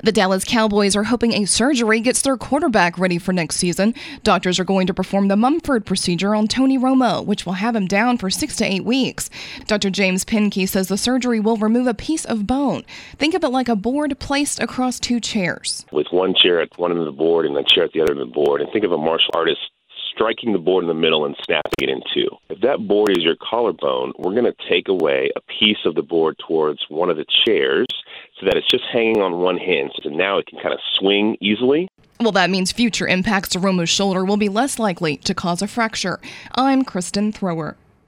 The Dallas Cowboys are hoping a surgery gets their quarterback ready for next season. Doctors are going to perform the Mumford procedure on Tony Romo, which will have him down for 6 to 8 weeks. Dr. James Penke says the surgery will remove a piece of bone. Think of it like a board placed across 2 chairs. With one chair at one end of the board and a chair at the other end of the board, and think of a martial artist striking the board in the middle and snapping it in 2. If that board is your collarbone, we're going to take away a piece of the board towards one of the chairs so that it's just hanging on one hinge. So now it can kind of swing easily. Well, that means future impacts to Romo's shoulder will be less likely to cause a fracture. I'm Kristen Thrower.